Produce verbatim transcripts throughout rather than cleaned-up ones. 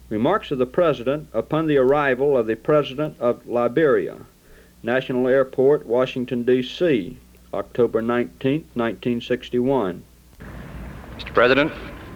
Remarks of the President upon the arrival of the President of Liberia, National Airport, Washington, D C, October nineteenth, nineteen sixty-one. Mister President,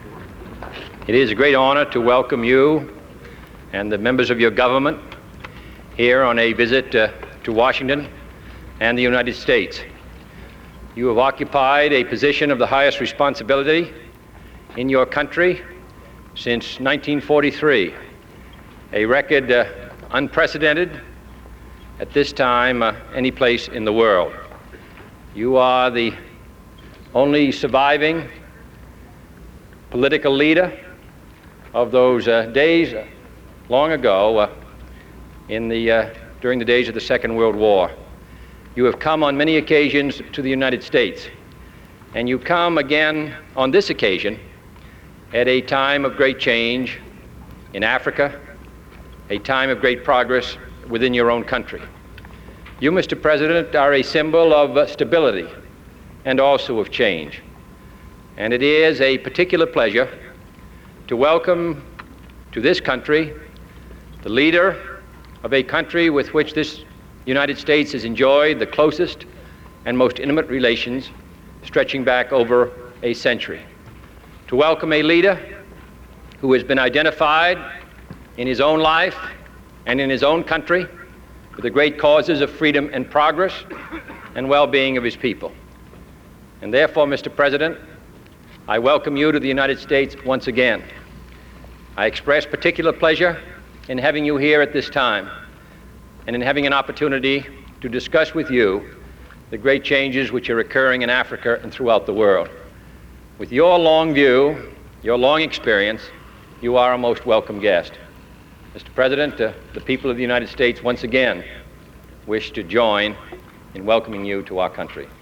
it is a great honor to welcome you and the members of your government here on a visit uh, to Washington and the United States. You have occupied a position of the highest responsibility in your country since nineteen forty-three, a record uh, unprecedented at this time uh, any place in the world. You are the only surviving political leader of those uh, days uh, long ago uh, in the, uh, during the days of the Second World War. You have come on many occasions to the United States, and you come again on this occasion at a time of great change in Africa, a time of great progress within your own country. You, Mister President, are a symbol of uh, stability and also of change. And it is a particular pleasure to welcome to this country the leader of a country with which this United States has enjoyed the closest and most intimate relations stretching back over a century. To welcome a leader who has been identified in his own life and in his own country with the great causes of freedom and progress and well-being of his people. And therefore, Mister President, I welcome you to the United States once again. I express particular pleasure in having you here at this time and in having an opportunity to discuss with you the great changes which are occurring in Africa and throughout the world. With your long view, your long experience, you are a most welcome guest. Mister President, uh, the people of the United States once again wish to join in welcoming you to our country.